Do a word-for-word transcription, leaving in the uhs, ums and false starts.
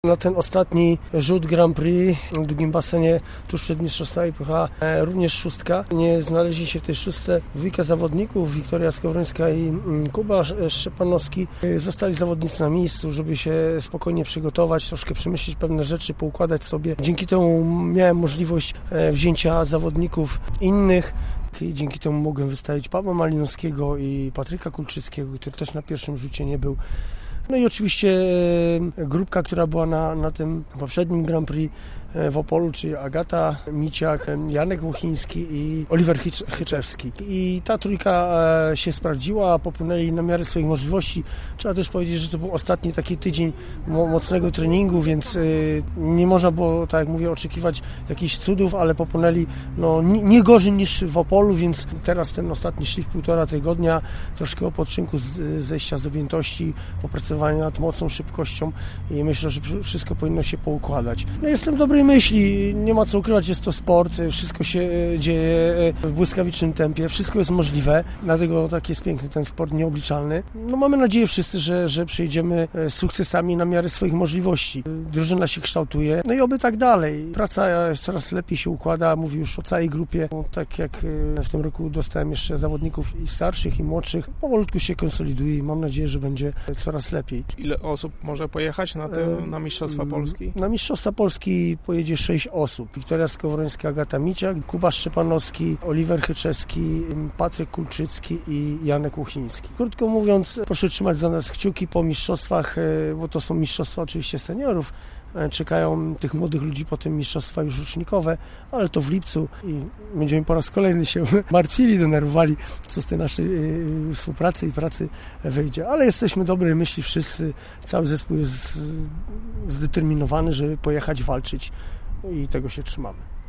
Na ten ostatni rzut Grand Prix w długim basenie tuż przed mistrzostwami pojechała również szóstka. Nie znaleźli się w tej szóstce dwójka zawodników, Wiktoria Skowrońska i Kuba Szczepanowski. Zostali zawodnicy na miejscu, żeby się spokojnie przygotować, troszkę przemyśleć pewne rzeczy, poukładać sobie. Dzięki temu miałem możliwość wzięcia zawodników innych. I dzięki temu mogłem wystawić Pawła Malinowskiego i Patryka Kulczyckiego, który też na pierwszym rzucie nie był. No i oczywiście grupka, która była na, na tym poprzednim Grand Prix w Opolu, czyli Agata Miciak, Janek Łuchiński i Oliver Chyczewski. I ta trójka się sprawdziła, popłynęli na miarę swoich możliwości. Trzeba też powiedzieć, że to był ostatni taki tydzień mocnego treningu, więc nie można było, tak jak mówię, oczekiwać jakichś cudów, ale popłynęli no, nie gorzej niż w Opolu, więc teraz ten ostatni szlif półtora tygodnia, troszkę odpoczynku, zejścia z objętości, popracowania nad mocną szybkością i myślę, że wszystko powinno się poukładać. No, jestem dobrej myśli, nie ma co ukrywać, jest to sport, wszystko się dzieje w błyskawicznym tempie, wszystko jest możliwe, dlatego tak jest piękny ten sport, nieobliczalny. No mamy nadzieję wszyscy, że, że przyjdziemy z sukcesami na miarę swoich możliwości. Drużyna się kształtuje, no i oby tak dalej. Praca coraz lepiej się układa, mówię już o całej grupie, no, tak jak w tym roku dostałem jeszcze zawodników i starszych, i młodszych, powolutku się konsoliduje i mam nadzieję, że będzie coraz lepiej. Ile osób może pojechać na, te, na Mistrzostwa Polski? Na Mistrzostwa Polski pojedzie sześć osób. Wiktoria Skowrońska, Agata Miciak, Kuba Szczepanowski, Oliver Chyczewski, Patryk Kulczycki i Janek Łuchiński. Krótko mówiąc, proszę trzymać za nas kciuki po mistrzostwach, bo to są mistrzostwa oczywiście seniorów. Czekają tych młodych ludzi potem mistrzostwa już rocznikowe, ale to w lipcu i będziemy po raz kolejny się martwili, denerwowali, co z tej naszej współpracy i pracy wyjdzie. Ale jesteśmy dobrej myśli wszyscy, cały zespół jest zdeterminowany, żeby pojechać walczyć i tego się trzymamy.